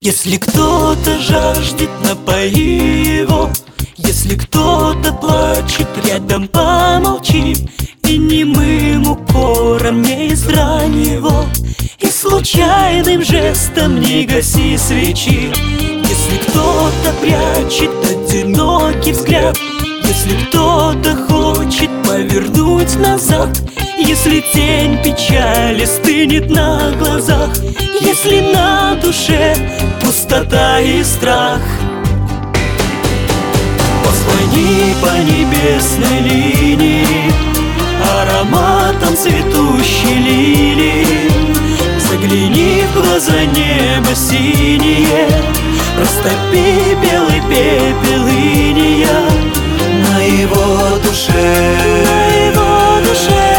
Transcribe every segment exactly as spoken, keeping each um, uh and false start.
Если кто-то жаждет, напои его. Если кто-то плачет, рядом помолчи. И немым укором не изрань его, и случайным жестом не гаси свечи. Если кто-то прячет одинокий взгляд, если кто-то хочет повернуть назад, если тень печали стынет на глазах, если на душе пустота и страх, позвони по небесной линии ароматом цветущей лилии. Загляни в глаза неба синие, растопи белый пепел иния на его душе, на его душе,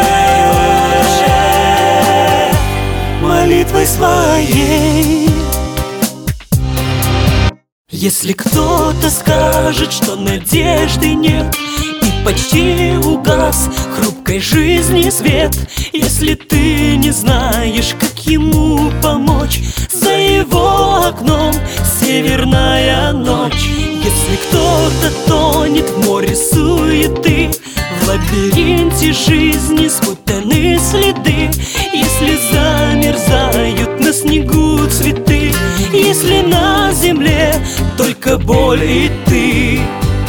молитвой своей. Если кто-то скажет, что надежды нет и почти угас хрупкой жизни свет, если ты не знаешь, как ему помочь, за его окном северная ночь. Если кто-то тонет в море суеты, в лабиринте жизни спутаны следы, если замерзают на снегу цветы, если на земле только боль и ты,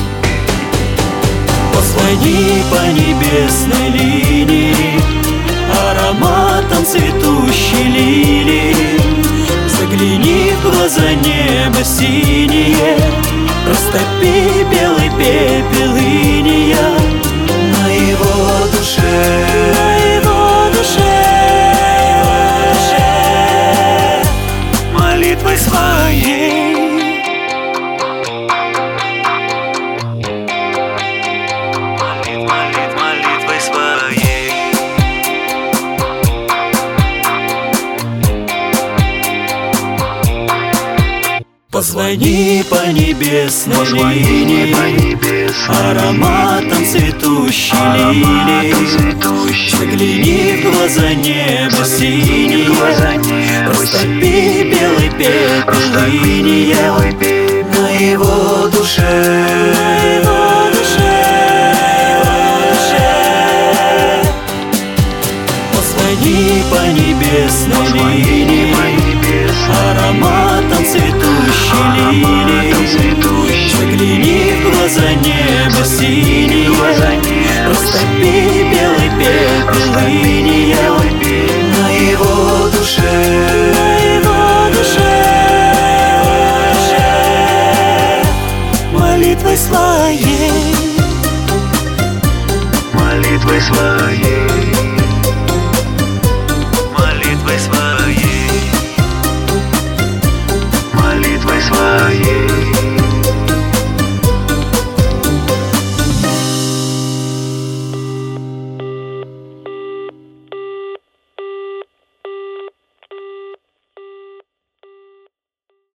позвони по небесной линии ароматом цветущей лилии. Загляни в глаза неба синие, растопи белый пепел иния на его душе, на его душе, молитвой своей. Позвони по небесной линии ароматом цветущей лилии. Загляни в глаза неба синие, растопи белый пепел иния на его душе, на его душе, позвони по небесной линии ароматом цветущей лилии. Загляни в глаза неба синие, растопи белый пепел иния на его душе, на его душе, молитвой своей, молитвой своей.